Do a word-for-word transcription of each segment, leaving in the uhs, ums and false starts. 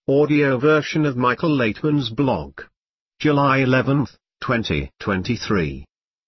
Audio version of Michael Laitman's blog. July eleventh, twenty twenty-three.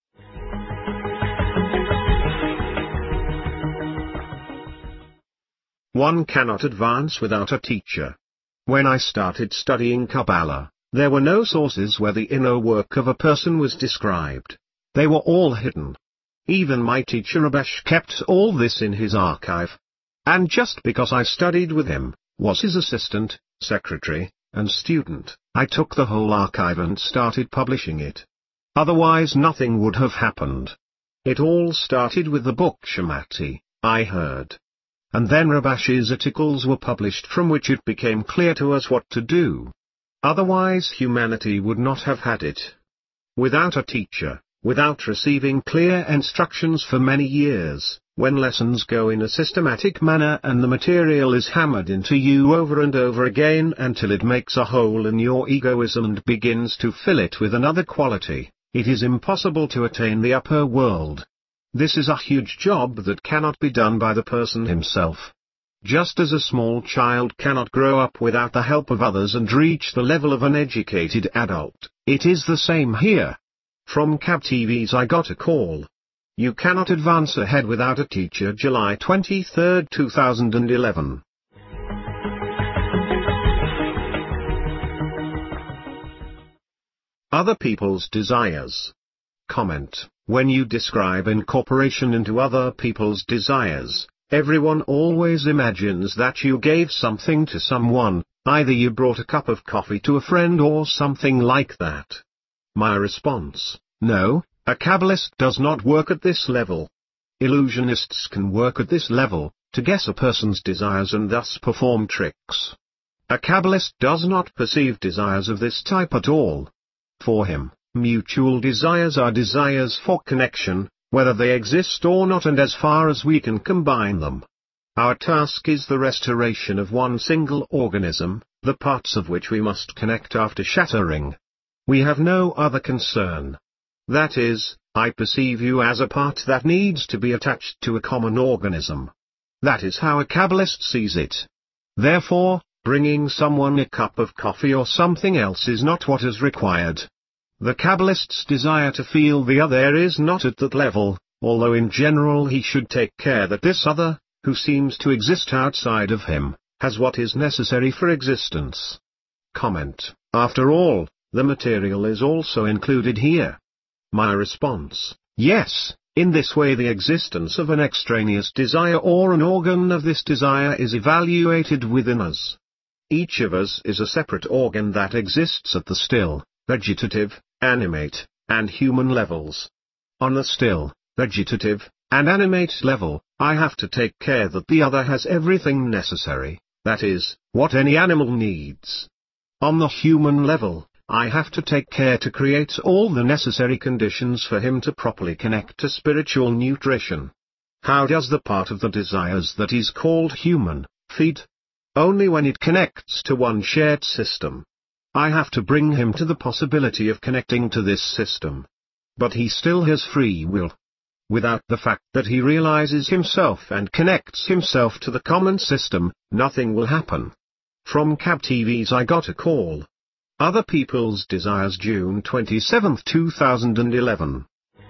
One cannot advance without a teacher. When I started studying Kabbalah, there were no sources where the inner work of a person was described. They were all hidden. Even my teacher Rabash kept all this in his archive. And just because I studied with him, was his assistant, secretary, and student, I took the whole archive and started publishing it. Otherwise nothing would have happened. It all started with the book Shemati, I heard. And then Rabash's articles were published, from which it became clear to us what to do. Otherwise humanity would not have had it. Without a teacher, without receiving clear instructions for many years, when lessons go in a systematic manner and the material is hammered into you over and over again until it makes a hole in your egoism and begins to fill it with another quality, it is impossible to attain the upper world. This is a huge job that cannot be done by the person himself. Just as a small child cannot grow up without the help of others and reach the level of an educated adult, it is the same here. From K A B T V's I Got a Call. You cannot advance ahead without a teacher. July twenty-third, two thousand eleven. Other people's desires. Comment. When you describe incorporation into other people's desires, everyone always imagines that you gave something to someone, either you brought a cup of coffee to a friend or something like that. My response: no, a Kabbalist does not work at this level. Illusionists can work at this level, to guess a person's desires and thus perform tricks. A Kabbalist does not perceive desires of this type at all. For him, mutual desires are desires for connection, whether they exist or not, and as far as we can combine them. Our task is the restoration of one single organism, the parts of which we must connect after shattering. We have no other concern. That is, I perceive you as a part that needs to be attached to a common organism. That is how a Kabbalist sees it. Therefore, bringing someone a cup of coffee or something else is not what is required. The Kabbalist's desire to feel the other is not at that level, although in general he should take care that this other, who seems to exist outside of him, has what is necessary for existence. Comment. After all, the material is also included here. My response: yes, in this way the existence of an extraneous desire or an organ of this desire is evaluated within us. Each of us is a separate organ that exists at the still, vegetative, animate, and human levels. On the still, vegetative, and animate level, I have to take care that the other has everything necessary, that is, what any animal needs. On the human level, I have to take care to create all the necessary conditions for him to properly connect to spiritual nutrition. How does the part of the desires that is called human, feed? Only when it connects to one shared system. I have to bring him to the possibility of connecting to this system. But he still has free will. Without the fact that he realizes himself and connects himself to the common system, nothing will happen. From K A B T V's I Got a Call. Other People's Desires, June twenty-seventh, two thousand eleven.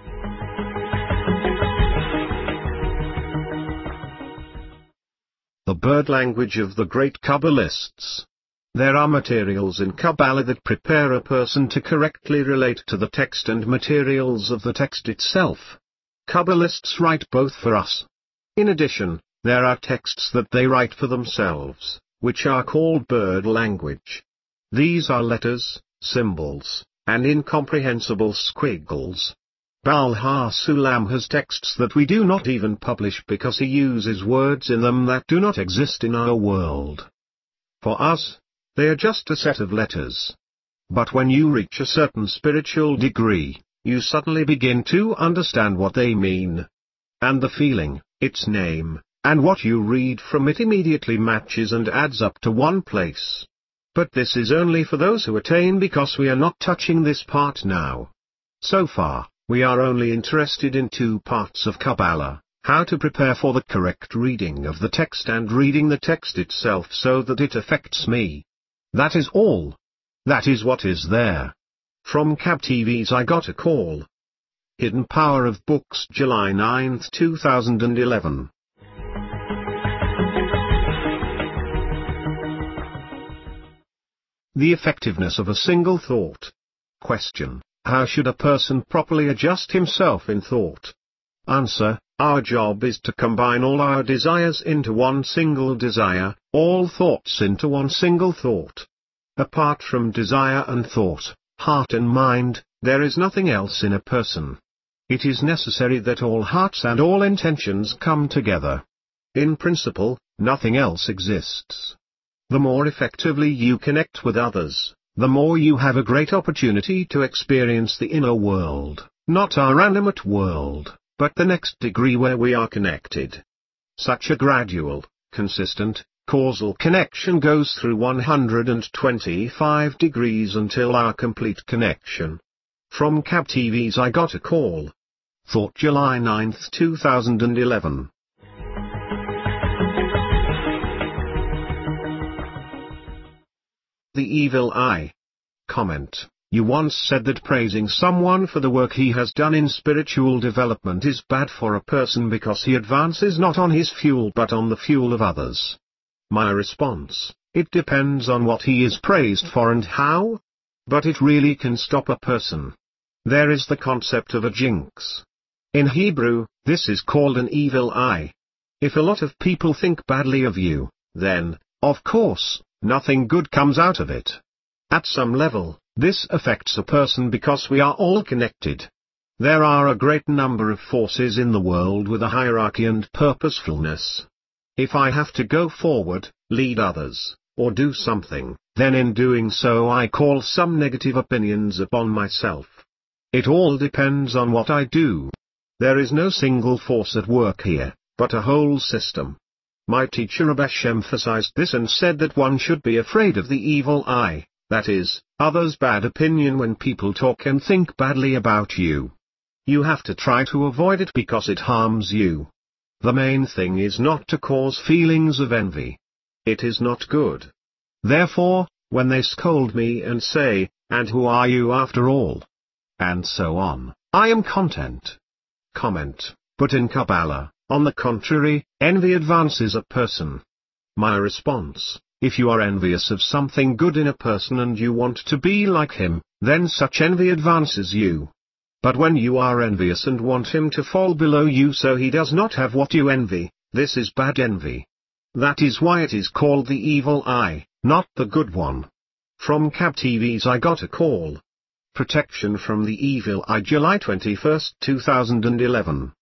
The bird language of the great Kabbalists. There are materials in Kabbalah that prepare a person to correctly relate to the text and materials of the text itself. Kabbalists write both for us. In addition, there are texts that they write for themselves, which are called bird language. These are letters, symbols, and incomprehensible squiggles. Baal HaSulam has texts that we do not even publish because he uses words in them that do not exist in our world. For us, they are just a set of letters. But when you reach a certain spiritual degree, you suddenly begin to understand what they mean. And the feeling, its name, and what you read from it immediately matches and adds up to one place. But this is only for those who attain, because we are not touching this part now. So far, we are only interested in two parts of Kabbalah: how to prepare for the correct reading of the text and reading the text itself so that it affects me. That is all. That is what is there. From Cab T V's I Got a Call. Hidden Power of Books, July ninth two thousand eleven. The effectiveness of a single thought. Question: how should a person properly adjust himself in thought? Answer: our job is to combine all our desires into one single desire, all thoughts into one single thought. Apart from desire and thought, heart and mind, there is nothing else in a person. It is necessary that all hearts and all intentions come together. In principle, nothing else exists. The more effectively you connect with others, the more you have a great opportunity to experience the inner world, not our animate world, but the next degree where we are connected. Such a gradual, consistent, causal connection goes through one hundred twenty-five degrees until our complete connection. From Cab T V's I Got a Call. Thought, July ninth two thousand eleven. The Evil Eye. Comment: you once said that praising someone for the work he has done in spiritual development is bad for a person because he advances not on his fuel but on the fuel of others. My response: it depends on what he is praised for and how. But it really can stop a person. There is the concept of a jinx. In Hebrew, this is called an evil eye. If a lot of people think badly of you, then, of course, nothing good comes out of it. At some level, this affects a person because we are all connected. There are a great number of forces in the world with a hierarchy and purposefulness. If I have to go forward, lead others, or do something, then in doing so I call some negative opinions upon myself. It all depends on what I do. There is no single force at work here, but a whole system. My teacher Abash emphasized this and said that one should be afraid of the evil eye, that is, others' bad opinion when people talk and think badly about you. You have to try to avoid it because it harms you. The main thing is not to cause feelings of envy. It is not good. Therefore, when they scold me and say, "And who are you after all?" and so on, I am content. Comment: but in Kabbalah, on the contrary, envy advances a person. My response: if you are envious of something good in a person and you want to be like him, then such envy advances you. But when you are envious and want him to fall below you so he does not have what you envy, this is bad envy. That is why it is called the evil eye, not the good one. From Cab T V's I Got a Call. Protection from the Evil Eye, July twenty-first two thousand eleven.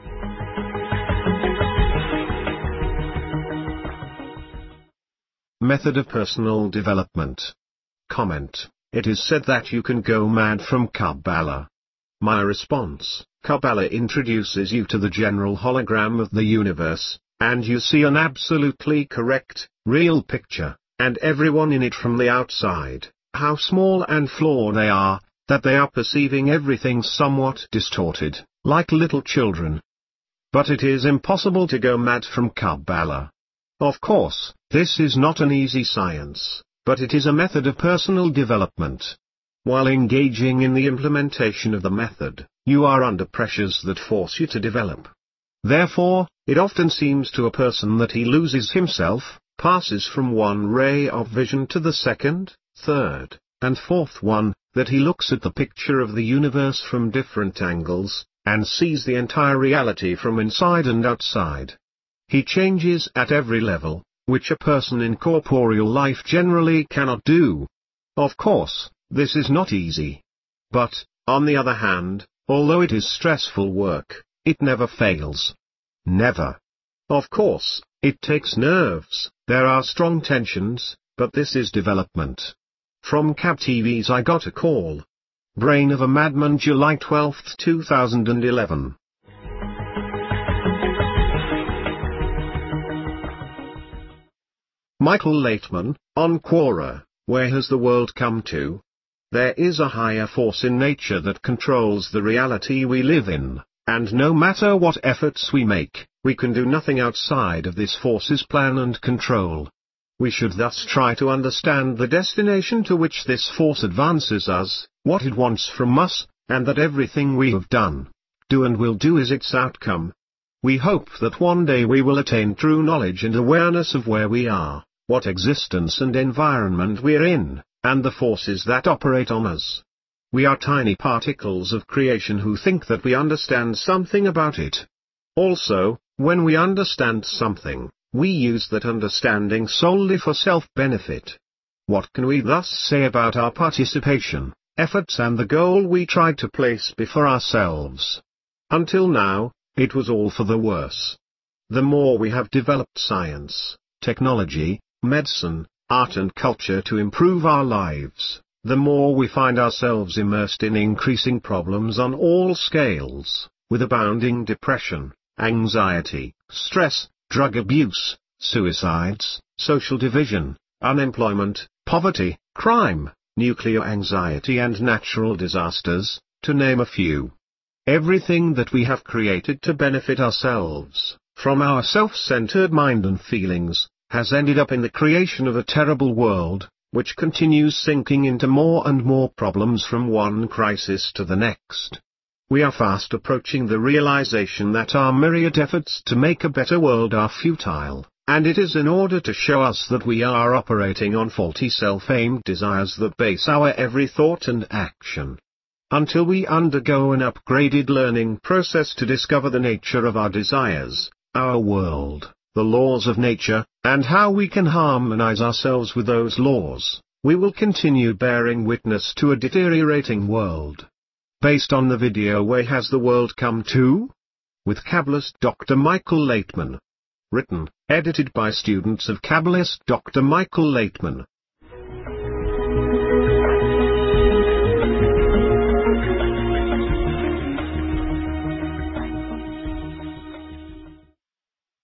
Method of personal development. Comment: it is said that you can go mad from Kabbalah. My response: Kabbalah introduces you to the general hologram of the universe, and you see an absolutely correct, real picture, and everyone in it from the outside, how small and flawed they are, that they are perceiving everything somewhat distorted, like little children. But it is impossible to go mad from Kabbalah. Of course, this is not an easy science, but it is a method of personal development. While engaging in the implementation of the method, you are under pressures that force you to develop. Therefore, it often seems to a person that he loses himself, passes from one ray of vision to the second, third, and fourth one, that he looks at the picture of the universe from different angles, and sees the entire reality from inside and outside. He changes at every level, which a person in corporeal life generally cannot do. Of course, this is not easy. But, on the other hand, although it is stressful work, it never fails. Never. Of course, it takes nerves, there are strong tensions, but this is development. From Cab T V's I Got a Call. Brain of a Madman, July twelfth two thousand eleven. Michael Laitman, on Quora: where has the world come to? There is a higher force in nature that controls the reality we live in, and no matter what efforts we make, we can do nothing outside of this force's plan and control. We should thus try to understand the destination to which this force advances us, what it wants from us, and that everything we have done, do and will do is its outcome. We hope that one day we will attain true knowledge and awareness of where we are, what existence and environment we are in, and the forces that operate on us. We are tiny particles of creation who think that we understand something about it. Also, when we understand something, we use that understanding solely for self-benefit. What can we thus say about our participation, efforts and the goal we tried to place before ourselves? Until now, it was all for the worse. The more we have developed science, technology, medicine, art and culture to improve our lives, the more we find ourselves immersed in increasing problems on all scales, with abounding depression, anxiety, stress, drug abuse, suicides, social division, unemployment, poverty, crime, nuclear anxiety and natural disasters, to name a few. Everything that we have created to benefit ourselves, from our self-centered mind and feelings, has ended up in the creation of a terrible world, which continues sinking into more and more problems from one crisis to the next. We are fast approaching the realization that our myriad efforts to make a better world are futile, and it is in order to show us that we are operating on faulty self-aimed desires that base our every thought and action. Until we undergo an upgraded learning process to discover the nature of our desires, our world, the laws of nature, and how we can harmonize ourselves with those laws, we will continue bearing witness to a deteriorating world. Based on the video Where Has the World Come To? With Kabbalist Doctor Michael Laitman. Written, edited by students of Kabbalist Doctor Michael Laitman.